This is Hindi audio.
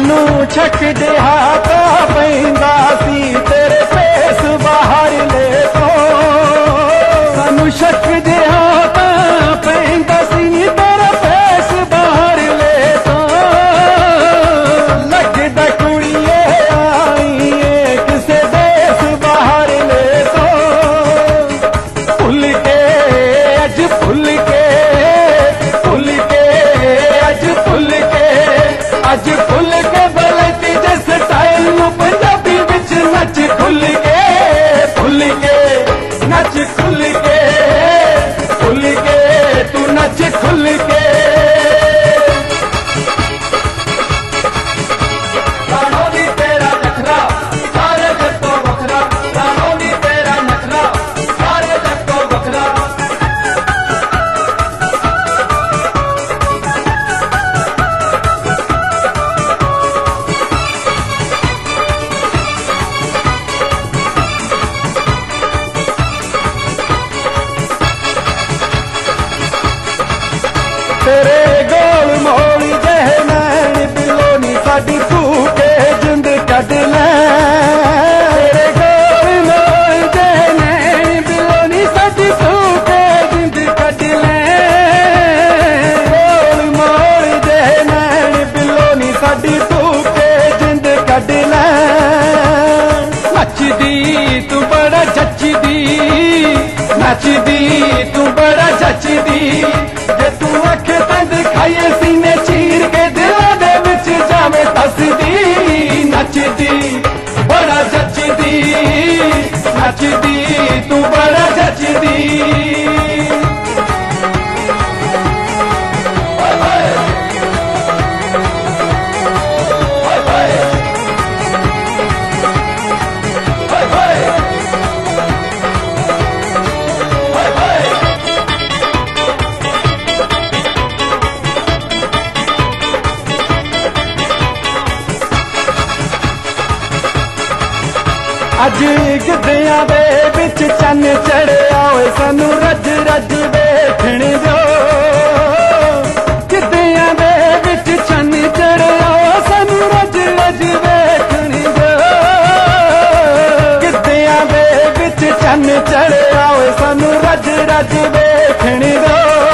सानू छक जिहा तो पैंदा सी तेरे पेस बाहर ले तो सानू शक जिहा तो पैंदा सी तेरे पेस बाहर ले तो लगदा कुड़िए आई है किसे देश बाहर ले तो भुल के अज भुल के अज भुल के बलती जे स्टाइल नू पंजाबी विच नच खुल के नच खुल के तू नच खुल के राणो नी तेरा नखरा सारे जग तो वखरा राणो नी तेरा नखरा सारे जग तो वखरा तेरे गोल मोल जह नैन बिलो नी साडी तू के जिंद कट ले तेरे गोल मोल जह नैन बिलो नी साडी तू के जिंद कट ले गोल मोल जह नैन बिलो नी साडी तू के जिंद कट ले नचदी तू बड़ा जचदी नचदी तू बड़ा जचदी जे तू अख तंद खाइए सीने चीर के दिलों दे विच जावे दसदी नचदी बड़ा जचदी नचदी तू बड़ा जचदी अज गिद्धियां दे विच चन चढ़िया होए सानू रज रज वेखण दो गिद्धियां दे विच चन चढ़िया सानू रज रज वेखण दो गिद्धियां दे विच चन चढ़िया होए सानू रज रज वेखण दो